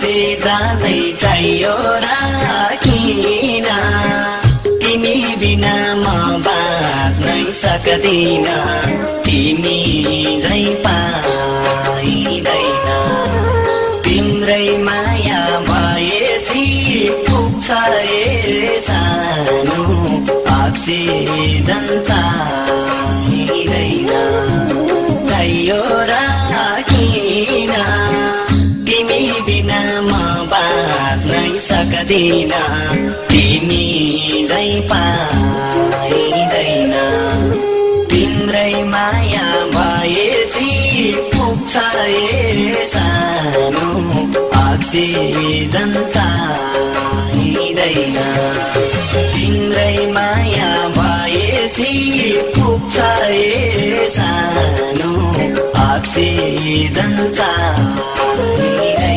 जाँदै चाहियो राखिन तिमी बिना म बाँच्नै सक्दिन तिमी झै पाइँदैन तिम्रै माया भएसी पुग्छ ए सानो अक्सिजन चाहिँदैन चाहियो राखिन तिमी बिना म बाँच्नै सक्दिन तिमी झै पाइँदैन तिम्रै माया भएसी पुग्छ ए सानो अक्सिजन चाहिँदैन तिम्रै माया भएसी पुग्छ ए सानो अक्सिजन चाहिँदैन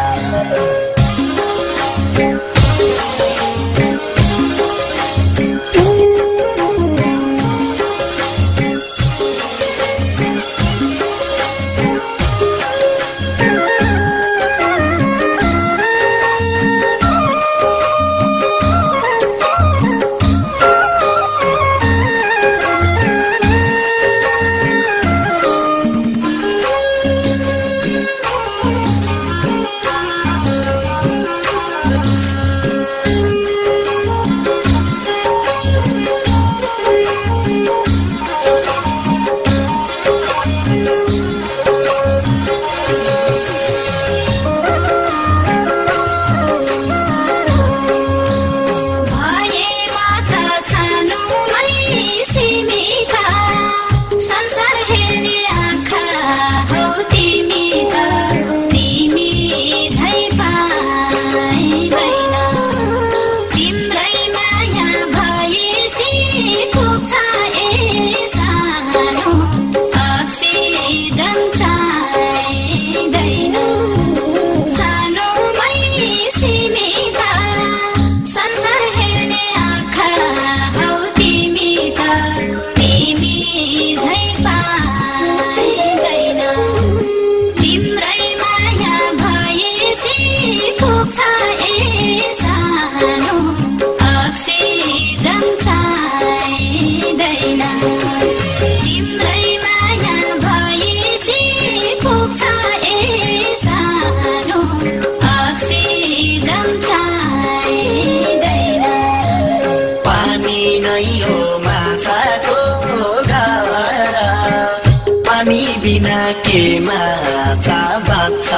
बिना के माछा बाँच्छ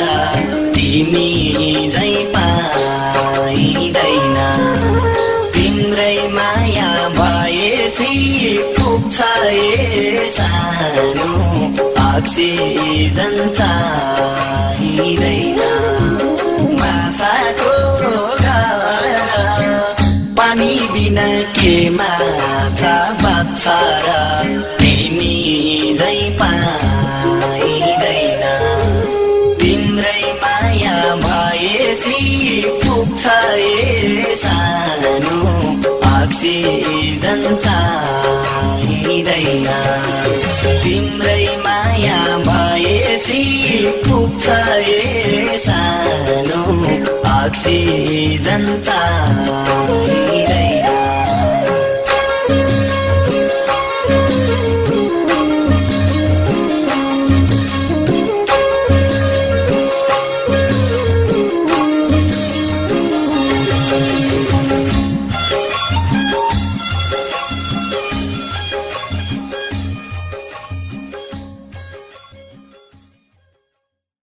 तिमी झै पाइँदैन तिम्रै माया भएसी पुग्छ ए सानो अक्सिजन चाहिँदैन माछाको घर पानी बिना के माछा बाँच्छ तिमी झै पाइँदैन तिम्रै माया भएसी पुग्छ ए सानो अक्सिजन चाहिँदैन तिम्रै माया भएसी पुग्छ ए सानो अक्सिजन चाहिँदैन